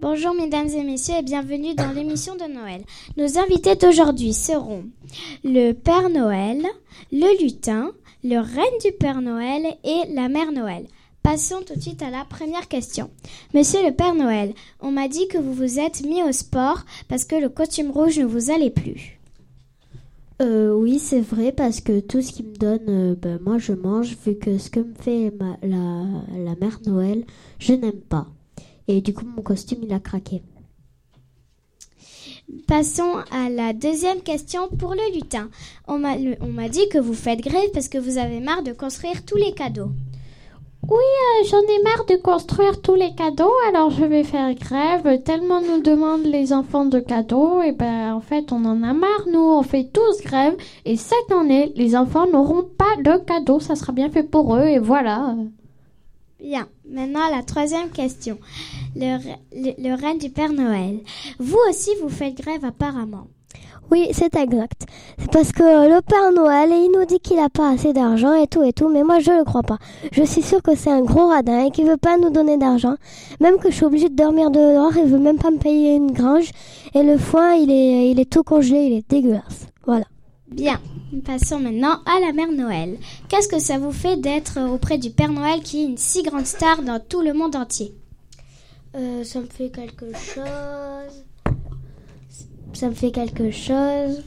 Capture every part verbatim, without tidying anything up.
Bonjour mesdames et messieurs et bienvenue dans l'émission de Noël. Nos invités d'aujourd'hui seront le Père Noël, le lutin, le Reine du Père Noël et la Mère Noël. Passons tout de suite à la première question. Monsieur le Père Noël, on m'a dit que vous vous êtes mis au sport parce que le costume rouge ne vous allait plus. Euh, oui, c'est vrai, parce que tout ce qui me donne, euh, ben, moi je mange, vu que ce que me fait ma, la, la Mère Noël, je n'aime pas. Et du coup, mon costume, il a craqué. Passons à la deuxième question pour le lutin. On m'a, on m'a dit que vous faites grève parce que vous avez marre de construire tous les cadeaux. Oui, euh, j'en ai marre de construire tous les cadeaux, alors je vais faire grève. Tellement nous demandent les enfants de cadeaux, et ben en fait on en a marre, nous on fait tous grève. Et cette année, les enfants n'auront pas de cadeaux, ça sera bien fait pour eux, et voilà. Bien, maintenant la troisième question. Le, le, le Reine du Père Noël. Vous aussi vous faites grève apparemment. Oui, c'est exact. C'est parce que le Père Noël, il nous dit qu'il n'a pas assez d'argent et tout et tout, mais moi je le crois pas. Je suis sûre que c'est un gros radin et qu'il veut pas nous donner d'argent. Même que je suis obligée de dormir dehors, il veut même pas me payer une grange. Et le foin, il est, il est tout congelé, il est dégueulasse. Voilà. Bien, passons maintenant à la Mère Noël. Qu'est-ce que ça vous fait d'être auprès du Père Noël qui est une si grande star dans tout le monde entier ? Euh, ça me fait quelque chose... Ça me fait quelque chose.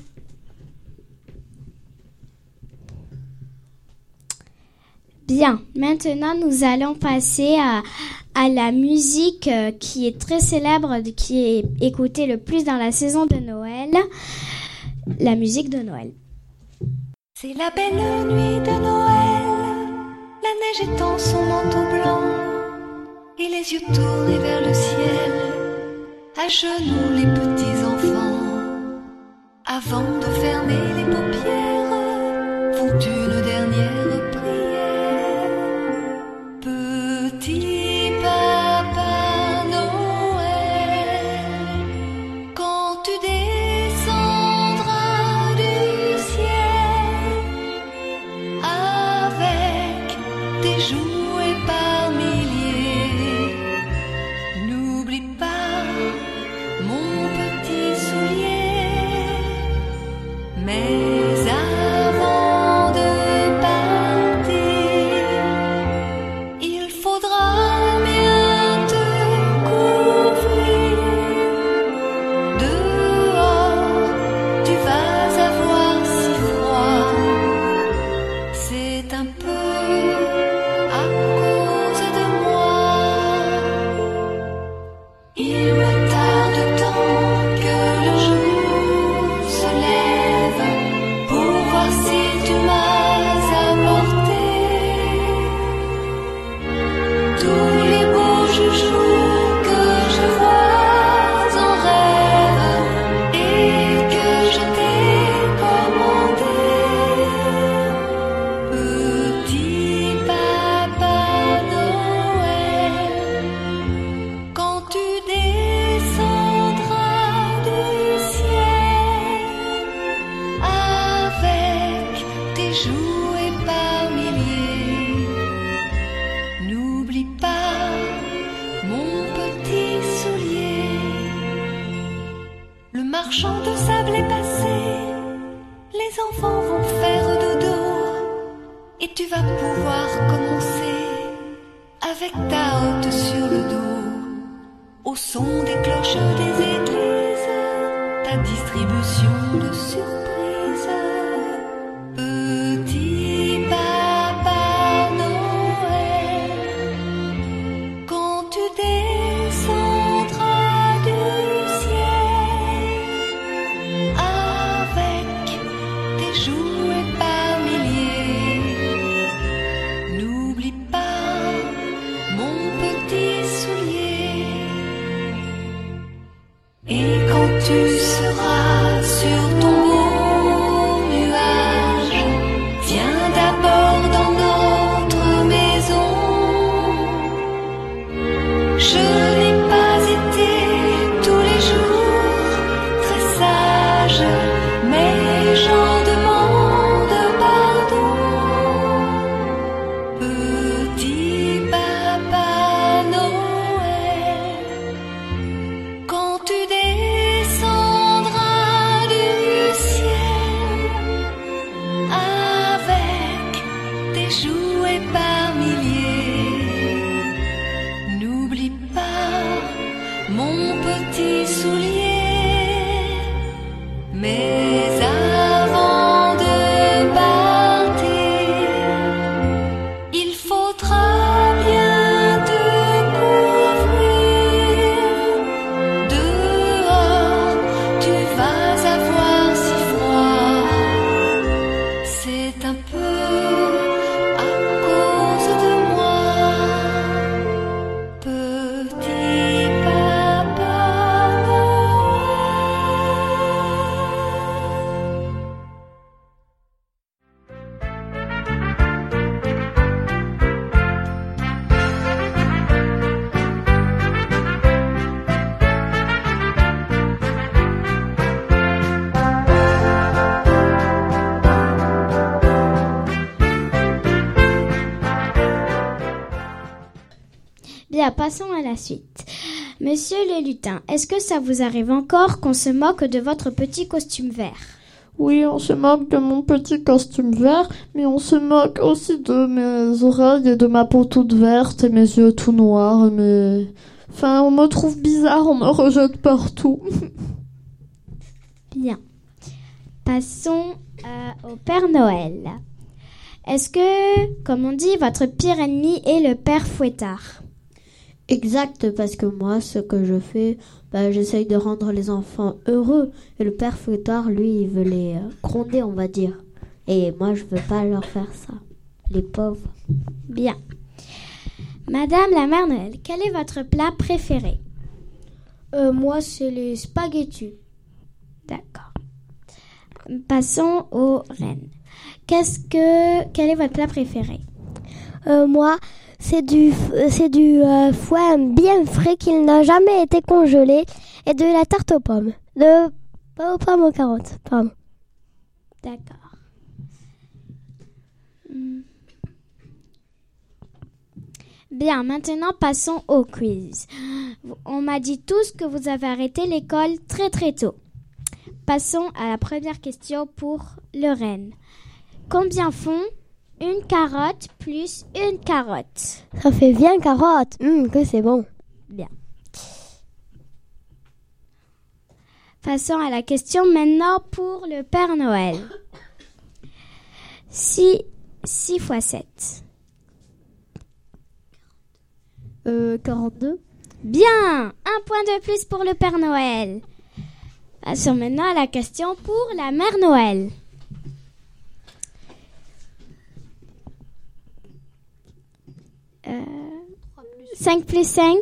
Bien, maintenant nous allons passer à, à la musique euh, qui est très célèbre, qui est écoutée le plus dans la saison de Noël, la musique de Noël. C'est la belle nuit de Noël, la neige étend son manteau blanc, et les yeux tournés vers le ciel, à genoux les petits enfants. Avant de fermer les paupières, font une dernière prière. Petit papa Noël, quand tu descendras du ciel, avec tes jouets par milliers, n'oublie pas mon petit soulier. Mais avant de partir, il faudra bien te couvrir. Dehors, tu vas avoir si froid. C'est un peu à cause de moi. Il me tarde tant que le jour se lève pour voir si tu m'as apporté tous les beaux joujoux que je vois en rêve et que je t'ai commandé. Petit papa Noël, quand tu descendras du ciel, avec tes jouets par milliers, n'oublie pas mon petit soulier. Le marchand de sable est passé, les enfants vont faire dodo, et tu vas pouvoir commencer avec ta hotte sur le dos, au son des cloches des églises, ta distribution de surprises. Petit papa Noël, quand tu descendras du ciel, avec tes jouets par milliers, n'oublie pas mon petit soulier. Et quand tu seras sur ton beau nuage, viens d'abord dans notre maison. Je n'ai pas été tous les jours très sage, mais j'en demande pardon. Petit papa Noël, mon petit soulier. Mais avant de partir, il faudra bien te couvrir. Dehors, tu vas avoir si froid. C'est un peu à cause de moi, petit papa Bien, passons à la suite. Monsieur le lutin, est-ce que ça vous arrive encore qu'on se moque de votre petit costume vert? Oui, on se moque de mon petit costume vert, mais on se moque aussi de mes oreilles et de ma peau toute verte et mes yeux tout noirs. Mais... Enfin, on me trouve bizarre, on me rejette partout. Bien. Passons euh, au Père Noël. Est-ce que, comme on dit, votre pire ennemi est le Père Fouettard? Exact, parce que moi, ce que je fais, bah, j'essaye de rendre les enfants heureux. Et le père Fouettard, lui, il veut les euh, gronder, on va dire. Et moi, je veux pas leur faire ça. Les pauvres. Bien. Madame la Mère Noël, quel est votre plat préféré? Euh, moi, c'est les spaghettis. D'accord. Passons aux reines. Qu'est-ce que... Quel est votre plat préféré? Euh, moi, c'est du, c'est du euh, foie bien frais qui n'a jamais été congelé et de la tarte aux pommes. De, pas aux pommes aux carottes, pardon. D'accord. Hmm. Bien, maintenant passons au quiz. On m'a dit tous que vous avez arrêté l'école très très tôt. Passons à la première question pour le renne. Combien font une carotte plus une carotte? Ça fait bien carotte. Hum, que c'est bon. Bien. Passons à la question maintenant pour le Père Noël. six fois sept. Euh, quarante-deux. Bien, un point de plus pour le Père Noël. Passons maintenant à la question pour la Mère Noël. Euh, cinq plus cinq.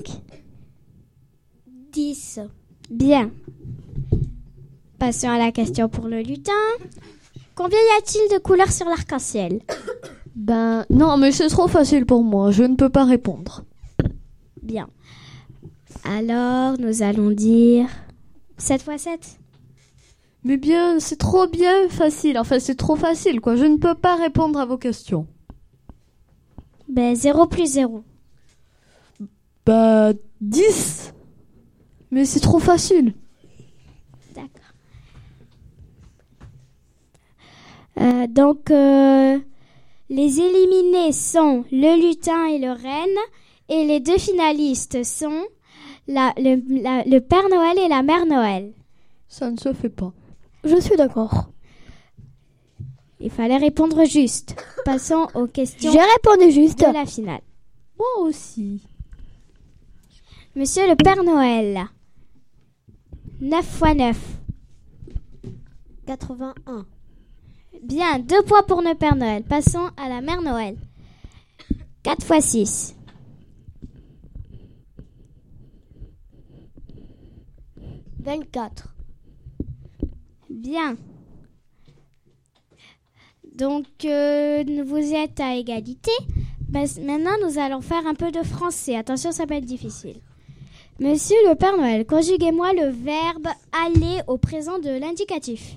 dix. Bien. Passons à la question pour le lutin. Combien y a-t-il de couleurs sur l'arc-en-ciel? Ben, non, mais c'est trop facile pour moi. Je ne peux pas répondre. Bien. Alors, nous allons dire sept fois sept. Mais bien, c'est trop bien facile. Enfin, c'est trop facile, quoi. Je ne peux pas répondre à vos questions. Ben, zéro plus zéro. Bah, dix. Mais c'est trop facile. D'accord. Euh, donc, euh, les éliminés sont le lutin et le renne. Et les deux finalistes sont la, le, la, le Père Noël et la Mère Noël. Ça ne se fait pas. Je suis d'accord. Il fallait répondre juste. Passons aux questions J'ai répondu juste. de la finale. Moi aussi. Monsieur le Père Noël. neuf fois neuf. quatre-vingt-un. Bien, deux points pour le Père Noël. Passons à la Mère Noël. quatre fois six. vingt-quatre. Bien. Donc, euh, vous êtes à égalité. Ben, maintenant, nous allons faire un peu de français. Attention, ça va être difficile. Monsieur le Père Noël, conjuguez-moi le verbe aller au présent de l'indicatif.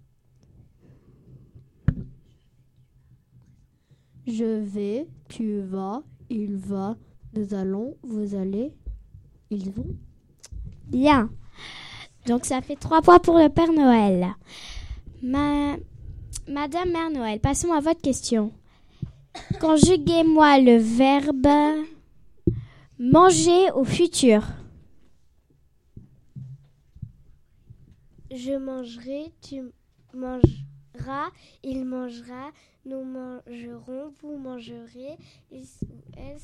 Je vais, tu vas, il va, nous allons, vous allez, ils vont. Bien. Donc, ça fait trois points pour le Père Noël. Ma... Madame Mère Noël, passons à votre question. Conjuguez-moi le verbe manger au futur. je mangerai, tu mangeras, il mangera, nous mangerons, vous mangerez, ils ou elles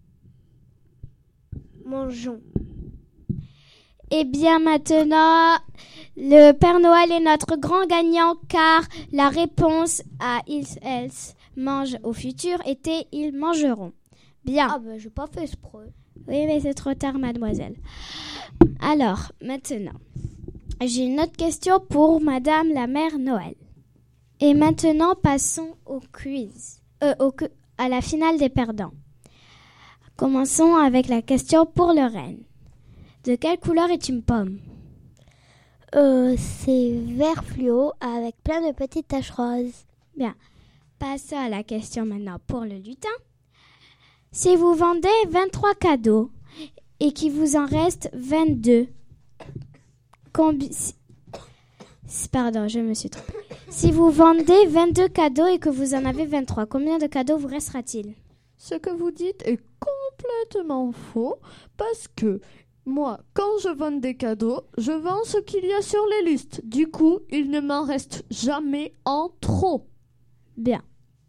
mangeons. Eh bien maintenant, le Père Noël est notre grand gagnant car la réponse à ils, elles mangent au futur était ils mangeront. Bien. Ah ben j'ai pas fait exprès. Oui, mais c'est trop tard, mademoiselle. Alors, maintenant, j'ai une autre question pour Madame la Mère Noël. Et maintenant, passons au quiz, euh, au, à la finale des perdants. Commençons avec la question pour le reine. De quelle couleur est une pomme? Euh, c'est vert fluo avec plein de petites taches roses. Bien. Passons à la question maintenant pour le lutin. Si vous vendez vingt-trois cadeaux et qu'il vous en reste vingt-deux, combi... Pardon, je me suis trompée. Si vous vendez vingt-deux cadeaux et que vous en avez vingt-trois, combien de cadeaux vous restera-t-il? Ce que vous dites est complètement faux parce que moi, quand je vends des cadeaux, je vends ce qu'il y a sur les listes. Du coup, il ne m'en reste jamais en trop. Bien.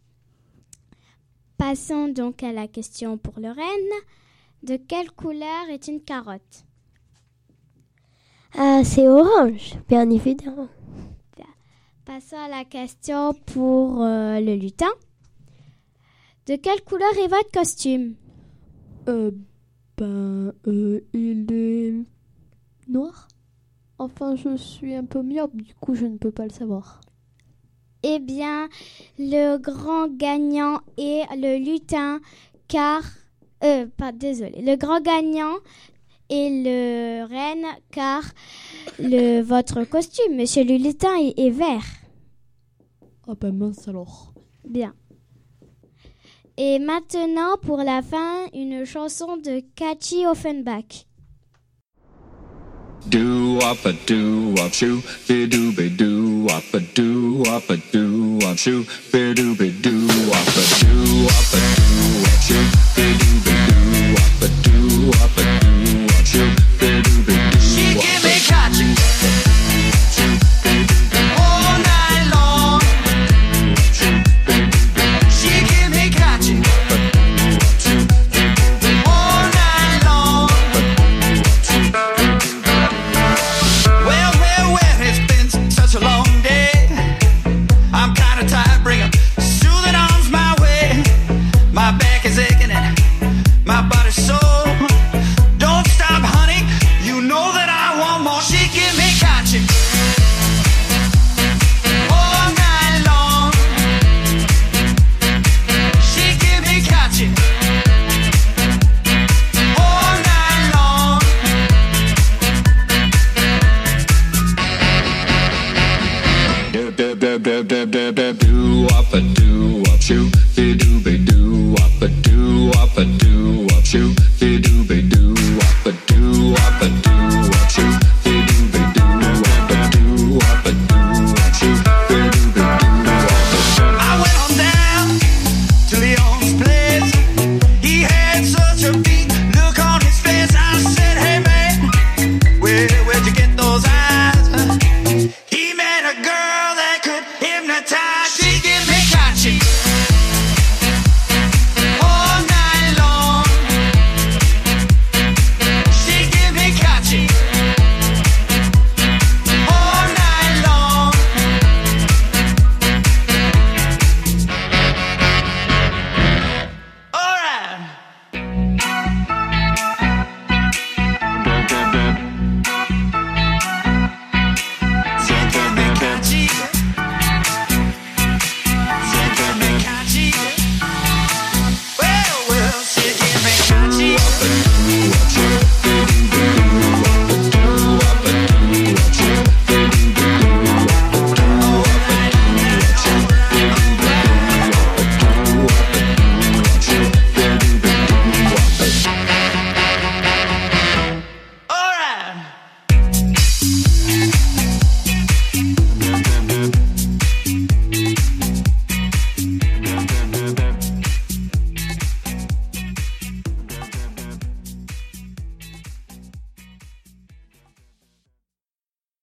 Passons donc à la question pour le renne. De quelle couleur est une carotte? Ah, c'est orange, bien évidemment. Bien. Passons à la question pour euh, le lutin. De quelle couleur est votre costume? Euh, ben, euh, il est noir. Enfin, je suis un peu myope, du coup, je ne peux pas le savoir. Eh bien, le grand gagnant est le lutin, car... Euh, pas, désolé. Le grand gagnant est le renne, car le, votre costume, monsieur le lutin, est, est vert. Ah ben mince alors. Bien. Et maintenant, pour la fin, une chanson de Cathy Offenbach. Do wop a do wop shoo, be do be do wop a do wop a do wop shoo, be do be do wop a do wop a do wop shoo, be do be do wop a do wop a do wop shoo, be do be do. She give me catching all night long. She give me catching all night long. Well, well, well, it's been such a long day. I'm kinda tired, bring 'em soothing arms my way. My back is aching and my body's sore. Don't stop, honey, you know that I want more. She give me catching all night long. She give me catching all night long. Do do do do do do do do wop a do wop shoo, be do be do wop a do wop a